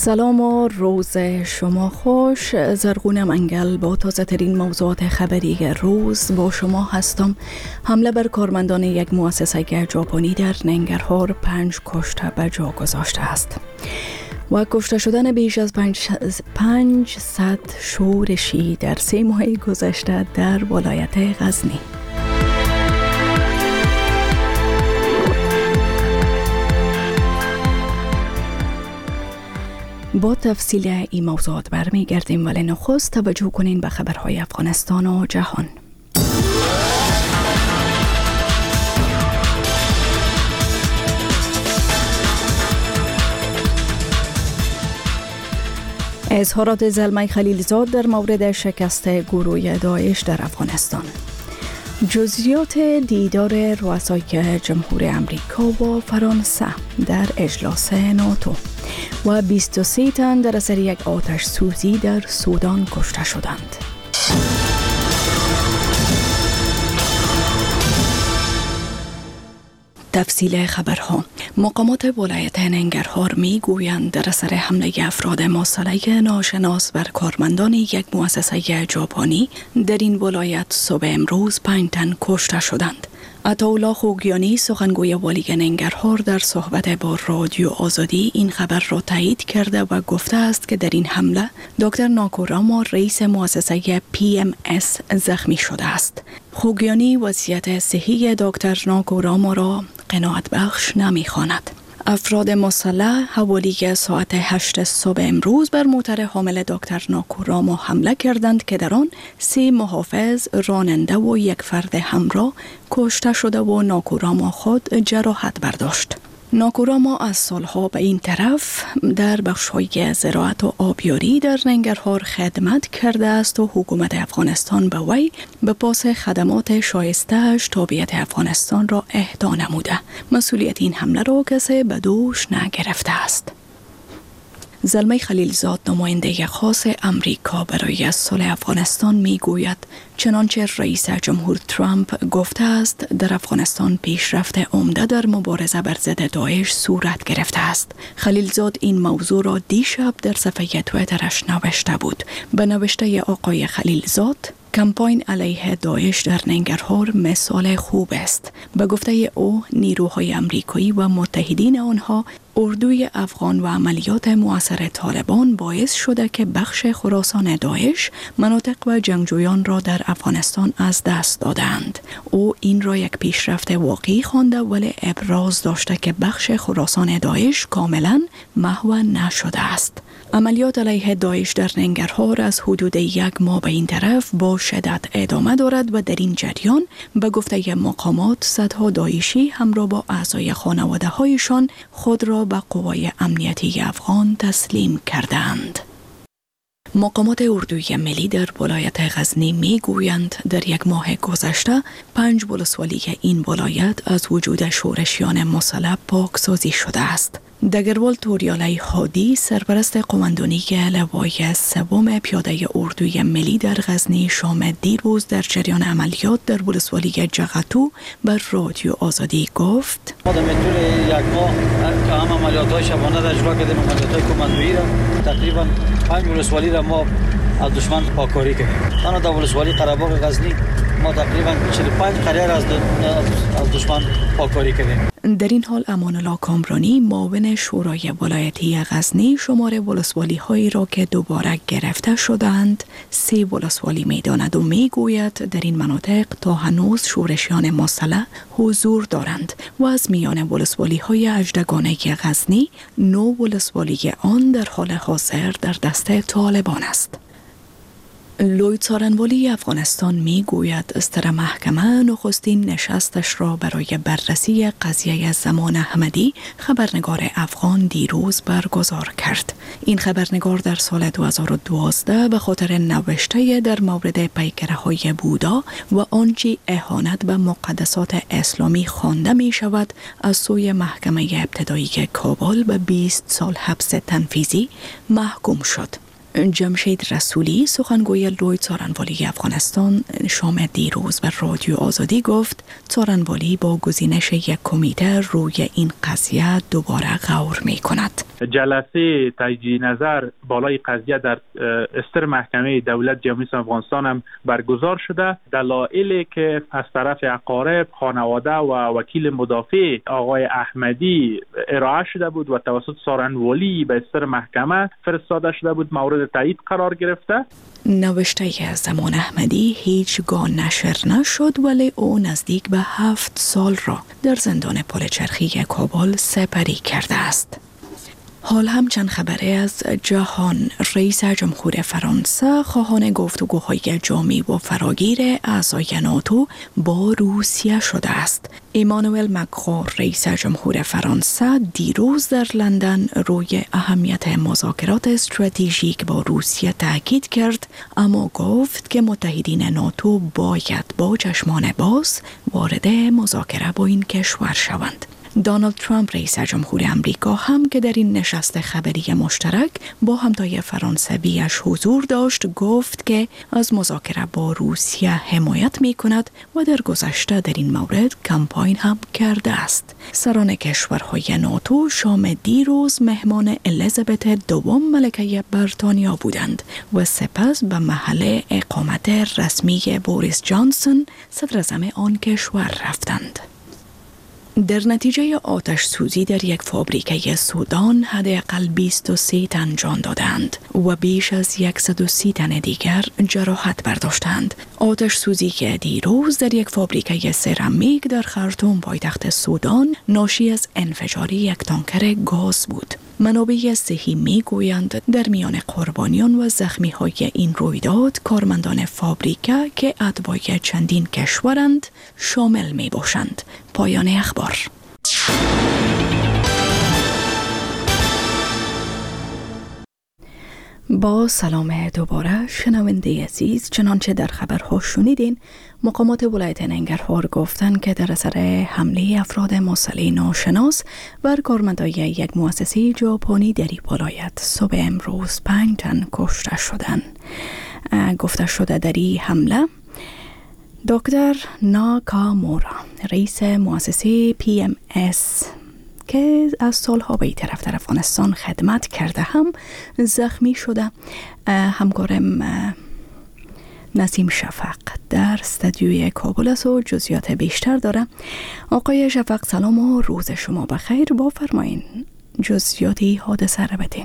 سلام و روز شما خوش. زرغون منگل با تازه ترین موضوعات خبری روز با شما هستم. حمله بر کارمندان یک مؤسسه ژاپنی در ننگرهار 5 کشته به جا گذاشته است و کشته شدن بیش از 500 شورشی در 3 ماه گذشته در ولایت غزنی. با تفصیل این موضوعات برمیگردیم، ولی نخست توجه کنین به خبرهای افغانستان و جهان. اظهارات زلمه خلیلزاد در مورد شکست گروه داعش در افغانستان. جزئیات دیدار رؤسای جمهور امریکا و فرانسه در اجلاس ناتو و 23 تن در اثر یک آتش سوزی در سودان کشته شدند. تفصیل خبرها. مقامات ولایت ننگرهار می گویند در اثر حمله افراد مسلح ناشناس بر کارمندان یک مؤسسه ژاپنی در این ولایت صبح امروز 5 تن کشته شدند. عطاالله خوگیانی سخنگوی والی ننگرهار در صحبت با رادیو آزادی این خبر را تایید کرده و گفته است که در این حمله دکتر ناکوراما رئیس مؤسسه PMS زخمی شده است. خوگیانی وضعیت صحی دکتر ناکوراما را قناعت بخش نمی‌خواند. افراد مسلح حوالی ساعت 8 صبح امروز بر موتر حامل دکتر ناکوراما حمله کردند که در آن 3 محافظ، راننده و یک فرد همراه کشته شده و ناکوراما خود جراحت برداشت. ناکوراما از سالها به این طرف در بخش‌های زراعت و آبیاری در ننگرهار خدمت کرده است و حکومت افغانستان به وی به پاس خدمات شایسته‌اش تابعیت افغانستان را اهدا نموده. مسئولیت این حمله را کسی به دوش نگرفته است. زلمه خلیلزاد نماینده خاص امریکا برای صلح افغانستان می گوید چنانچه رئیس جمهور ترامپ گفته است در افغانستان پیشرفت عمده در مبارزه بر ضد داعش صورت گرفته است. خلیلزاد این موضوع را دیشب در صفحه توییترش نوشته بود. به نوشته آقای خلیلزاد، کمپاین علیه داعش در ننگرهار مثال خوب است. به گفته او، نیروهای امریکایی و متحدین آنها اردوی افغان و عملیات مؤثر طالبان باعث شده که بخش خراسان داعش مناطق و جنگجویان را در افغانستان از دست دادند. او این را یک پیشرفت واقعی خوانده، ولی ابراز داشته که بخش خراسان داعش کاملا محو نشده است. عملیات علیه داعش در ننگرهار از حدود 1 ماه به این طرف با شدت ادامه دارد و در این جریان به گفته مقامات صدها داعشی همراه با اعضای خانواده هایشان خود را به قوای امنیتی افغان تسلیم کردند. مقامات اردوی ملی در ولایت غزنی می گویند در 1 ماه گذشته 5 ولسوالی این ولایت از وجود شورشیان مسلح پاکسازی شده است. دگروال توریالی هادی، سرپرست قماندانی لوای 3 پیاده اردوی ملی در غزنی، شام دیروز در جریان عملیات در ولسوالی جغتو بر رادیو آزادی گفت: ما در طول 1 ماه که هم عملیات‌های شبانه را اجرا کردیم، عملیات‌های کماندویی را تقریبا 5 ولسوالی را ما از دشمن پاکاری کردیم. تنها در ولسوالی قره‌باغ غزنی ما تقریبا 45 قریه را از دشمن پاکاری کردیم. در این حال امان الله کامرانی، معاون شورای ولایتی غزنی، شمار ولسوالی هایی را که دوباره گرفته شدند 3 ولسوالی می‌داند و میگوید در این مناطق تا هنوز شورشیان مسلح حضور دارند و از میان ولسوالی های اژدگانه غزنی 9 ولسوالی آن در حال حاضر در دست طالبان است. لوی څارنوالی افغانستان می گوید استر محکمه نخستین نشستش را برای بررسی قضیه زمان احمدی خبرنگار افغان دیروز برگزار کرد. این خبرنگار در سال 2012 به خاطر نوشته در مورد پیکره‌های بودا و آنچه اهانت به مقدسات اسلامی خوانده می شود از سوی محکمه ابتدایی کابل به 20 سال حبس تنفیذی محکوم شد. جمشید رسولی سخنگوی لوی څارنوالی افغانستان شام دیروز به رادیو آزادی گفت څارنوالی با گزینش یک کمیته روی این قضیه دوباره غور می کند. جلسه تجدید نظر بالای قضیه در استر محکمه دولت جمهوری اسلامی افغانستان هم برگزار شده. دلایلی که از طرف اقارب، خانواده و وکیل مدافع آقای احمدی ارائه شده بود و توسط څارنوالی به استر محکمه فرستاده شده بود مورد تایید قرار گرفته. نوشته زمان احمدی هیچگاه نشر نشد، ولی او نزدیک به 7 سال را در زندان پلچرخی کابل سپری کرده است. حال هم چند خبره از جهان. رئیس جمهور فرانسه خواهان گفتگوهای جامع و فراگیر اعضای ناتو با روسیه شده است. ایمانوئل مکرون رئیس جمهور فرانسه دیروز در لندن روی اهمیت مذاکرات استراتژیک با روسیه تاکید کرد، اما گفت که متحدین ناتو باید با چشمان باز وارد مذاکره با این کشور شوند. دونالد ترامپ رئیس جمهور امریکا هم که در این نشست خبری مشترک با همتای فرانسویش حضور داشت گفت که از مذاکره با روسیه حمایت می کند و در گذشته در این مورد کمپاین هم کرده است. سران کشورهای ناتو شام دیروز مهمان الیزابت دوم ملکه بریتانیا بودند و سپس به محل اقامت رسمی بوریس جانسون صدر اعظم آن کشور رفتند. در نتیجه آتش سوزی در یک فابریکه سودان حداقل 23 تن جان دادند و بیش از 130 تن دیگر جراحت برداشتند. آتش سوزی که دیروز در یک فابریکه سرامیک در خرطوم پایتخت سودان ناشی از انفجار یک تانکر گاز بود. منابع صحی می گویند در میان قربانیان و زخمی های این رویداد کارمندان فابریکه که اتباع چندین کشورند شامل می باشند. پایان اخبار. با سلام دوباره شنونده عزیز، چنانچه در خبرها شنیدین مقامات ولایت ننگرهار گفتند که در اثر حمله افراد مسلح ناشناس بر کارمندان یک مؤسسه ژاپنی در این ولایت صبح امروز 5 تن کشته شدند. گفته شده در این حمله دکتر ناکامورا رئیس مؤسسه PMS که از سالها به این طرف در افغانستان خدمت کرده هم زخمی شده. همکارم نسیم شفق در استودیوی کابل است و جزئیات بیشتر داره. آقای شفق سلام و روز شما بخیر. بفرمایین جزئیاتی حادثه را بدین.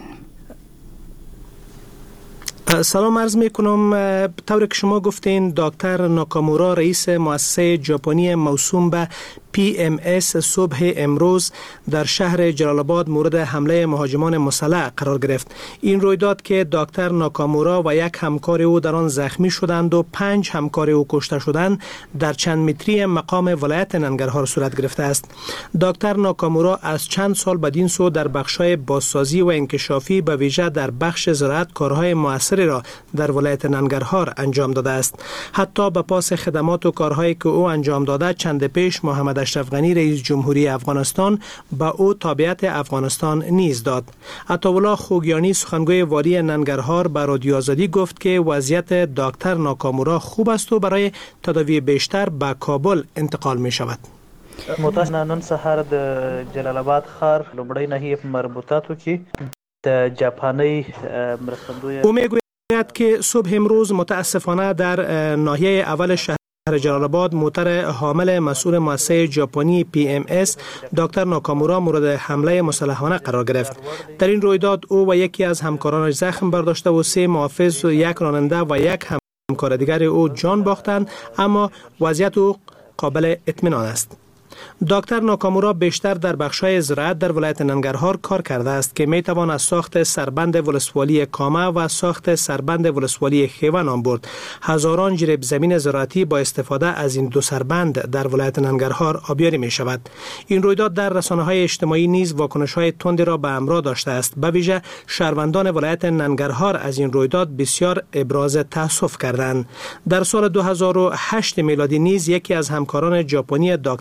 سلام عرض می کنم. طوری که شما گفتین دکتر ناکامورا رئیس مؤسسه ژاپنی موسوم به PMS صبح امروز در شهر جلال آباد مورد حمله مهاجمان مسلح قرار گرفت. این رویداد که دکتر ناکامورا و یک همکار او در آن زخمی شدند و 5 همکار او کشته شدند در چند متری مقام ولایت ننگرهار صورت گرفته است. دکتر ناکامورا از چند سال بدین سو در بخش‌های بازسازی و انکشافی به ویژه در بخش زراعت کارهای موثری را در ولایت ننگرهار انجام داده است. حتی به پاس خدمات و کارهایی که او انجام داده چند پیش محمد اشرف غنی رئیس جمهوری افغانستان به او تابعیت افغانستان نیز داد. عطاالله خوگیانی سخنگوی والی ننگرهار به رادیو آزادی گفت که وضعیت دکتر ناکامورا خوب است و برای تداوی بیشتر به کابل انتقال می شود. متاسفانه نن سهار د جلال آباد ښار لومړی ناحیې مربوطاتو کې د جاپانی مرستندوی او میگوید که صبح امروز متاسفانه در ناحیه اول شهر جلال آباد موتر حامل مسئول مؤسسه ژاپنی PMS دکتر ناکامورا مورد حمله مسلحانه قرار گرفت. در این رویداد او و یکی از همکارانش زخم برداشته و 3 محافظ و 1 راننده و 1 همکار دیگر او جان باختند، اما وضعیت او قابل اطمینان است. دکتر ناکامورا بیشتر در بخش‌های زراعت در ولایت ننگرهار کار کرده است که می‌توان از ساخت سربند ولسوالی کامه و ساخت سربند ولسوالی خیوه نام برد. هزاران جریب زمین زراعتی با استفاده از این 2 سربند در ولایت ننگرهار آبیاری می‌شود. این رویداد در رسانه‌های اجتماعی نیز واکنش‌های تندی را به همراه داشته است. به ویژه شهروندان ولایت ننگرهار از این رویداد بسیار ابراز تأسف کردند. در سال 2008 میلادی نیز یکی از همکاران ژاپنی دکتر ناکامورا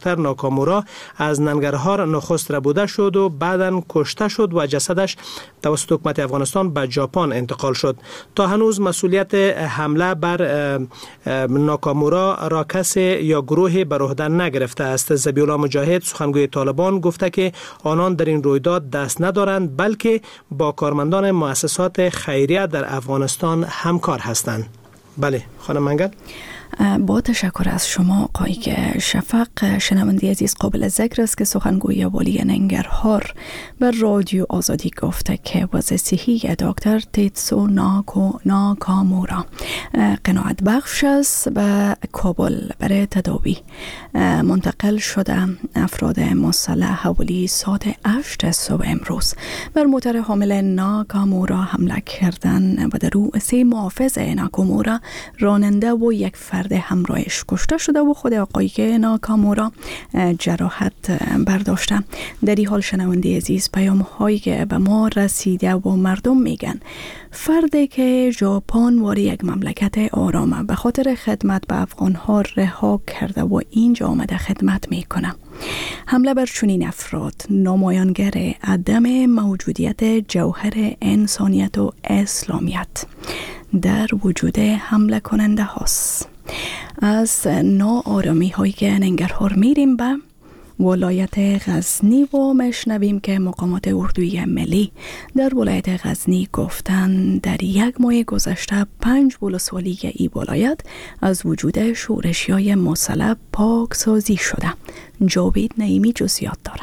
ناکامورا از ننگرهار نخست ربوده شد و بعداً کشته شد و جسدش توسط حکومت افغانستان به ژاپن انتقال شد. تا هنوز مسئولیت حمله بر ناکامورا را کسی یا گروهی بر عهده نگرفته است. ذبیح‌الله مجاهد سخنگوی طالبان گفته که آنان در این رویداد دست ندارند بلکه با کارمندان مؤسسات خیریه در افغانستان همکار هستند. بله خانم منگل. با تشکر از شما آقای شفق. شنونده عزیز، قابل ذکر است که سخنگوی والی ننگرهار بر رادیو آزادی گفته که وضع صحی دکتر تیتسو ناکامورا قناعت بخش است و کابل برای تداوی منتقل شده. افراد مسلح حوالی ساعت 8 صبح امروز بر موتر حامل ناکامورا حمله کردن و در او 3 محافظ ناکامورا، راننده و یک فرد همراهش کشته شده و خود آقای ناکامورا جراحت برداشته. در این حال شنونده عزیز، پیام هایی که به ما رسیده و مردم میگن فردی که ژاپن واری یک مملکت آرامه به خاطر خدمت به افغانها رها کرده و اینجا آمده خدمت میکنه. حمله بر چنین افراد نمایانگر عدم موجودیت جوهر انسانیت و اسلامیت در وجود حمله کننده هاست. از ناآرامی هایی که ننگرهار میریم به ولایت غزنی و مشنویم که مقامات اردوی ملی در ولایت غزنی گفتند در 1 ماه گذشته 5 ولسوالی این ولایت از وجود شورشیای مسلح پاکسازی شده. جاوید نعیمی جزئیات داره.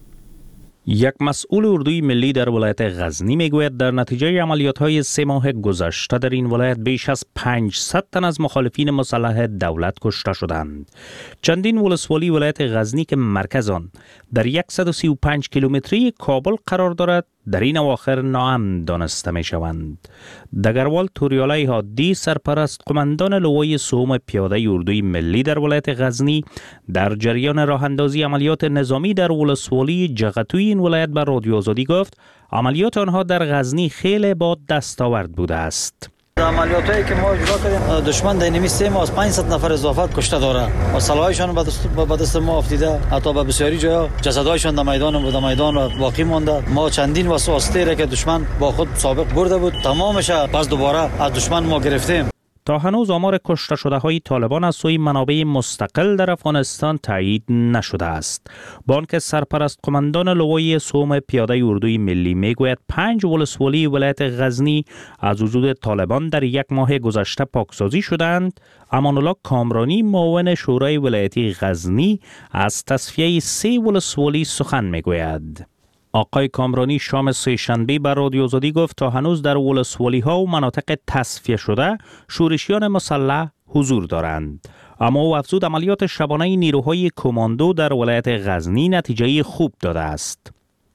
یک مسئول اردوی ملی در ولایت غزنی میگوید در نتیجه عملیات‌های 3 ماه گذشته در این ولایت بیش از 500 تن از مخالفین مسلح دولت کشته شدند. چندین ولسوالی ولایت غزنی که مرکز آن در 135 کیلومتری کابل قرار دارد در این اواخر ناامن دانسته می شوند. دگروال توریالای هادی سرپرست قماندان لوای سوم پیاده اردوی ملی در ولایت غزنی در جریان راه اندازی عملیات نظامی در ولسوالی جغتوی این ولایت بر رادیو آزادی گفت عملیات آنها در غزنی خیلی با دستاورد بوده است. عملیاتی که ما اجرا کردیم دشمن در نمی 3 ماه از 500 نفر اضافه کشته داره و سلاحشان به دست ما افتیده. حتی به بسیاری جاها جسدهایشان در میدان باقی مانده. ما چندین واسطه را که دشمن با خود سابق برده بود تمامش پس دوباره از دشمن ما گرفتیم. تا هنوز آمار کشته شده های طالبان از سوی منابع مستقل در افغانستان تایید نشده است. بانک سرپرست قماندان لوای سوم پیاده اردوی ملی میگوید 5 ولسوالی ولایت غزنی از وجود طالبان در 1 ماه گذشته پاکسازی شدند. امان الله کامرانی معاون شورای ولایتی غزنی از تصفیه 3 ولسوالی سخن میگوید. آقای کامرانی شام سه‌شنبه بر رادیو آزادی گفت تا هنوز در ولسوالی ها و مناطق تصفیه شده شورشیان مسلح حضور دارند. اما او افزود عملیات شبانه نیروهای کماندو در ولایت غزنی نتیجه خوب داده است.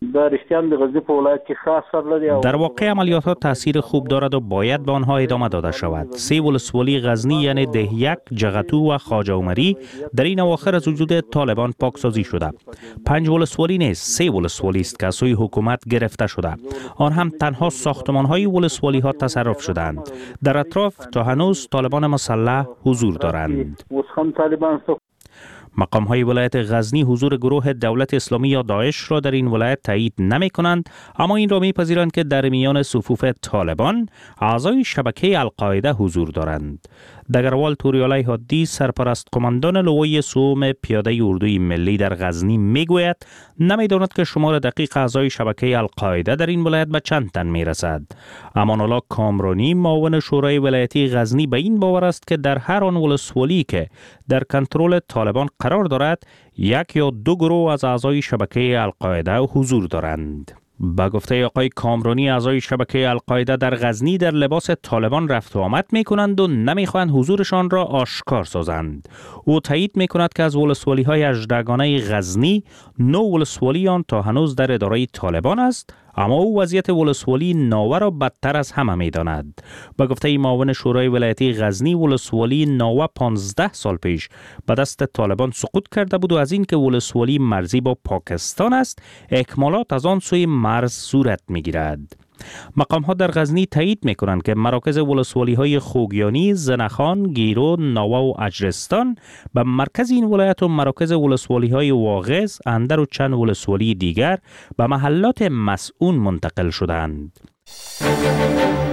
در واقع عملیات ها تاثیر خوب دارد و باید به آنها ادامه داده شود. 3 ولسوالی غزنی یعنی دهیک، جغتو و خواجه عمری در این اواخر از وجود طالبان پاکسازی شده. 5 ولسوالی نیست، 3 ولسوالی است که از سوی حکومت گرفته شده. آن هم تنها ساختمان های ولسوالی ها تصرف شدند. در اطراف تا هنوز طالبان مسلح حضور دارند. مقام های ولایت غزنی حضور گروه دولت اسلامی یا داعش را در این ولایت تایید نمی کنند، اما این را می پذیرند که در میان صفوف طالبان اعضای شبکه القاعده حضور دارند. دگروال توریالای هادی سرپرست قماندان لوای سوم پیاده اردوی ملی در غزنی می گوید نمیداند که شمار دقیق اعضای شبکه القاعده در این ولایت به چند تن می رسد. امان الله کامرانی معاون شورای ولایتی غزنی به این باور است که در هر آن ولسوالی که در کنترل طالبان قرار دارد 1 یا 2 گروه از اعضای شبکه القاعده حضور دارند. با گفته آقای کامرانی اعضای شبکه القاعده در غزنی در لباس طالبان رفت و آمد می کنند و نمی خواهند حضورشان را آشکار سازند. او تایید می کند که از ولسوالی های 18گانه غزنی 9 ولسوالی آن تا هنوز در اداره طالبان است، اما او وضعیت ولسوالی ناوه را بدتر از همه می داند. با گفته معاون شورای ولایتی غزنی ولسوالی ناوه 15 سال پیش به دست طالبان سقوط کرده بود و از این که ولسوالی مرزی با پاکستان است اکمالات از آن سوی مرز صورت می گیرد. مقام ها در غزنی تایید میکنند که مراکز ولسوالی های خوگیانی، زنخان، گیرو، ناوه و اجرستان به مرکز این ولایت و مراکز ولسوالی های واغظ، اندر و چند ولسوالی دیگر به محلات مسئون منتقل شدند.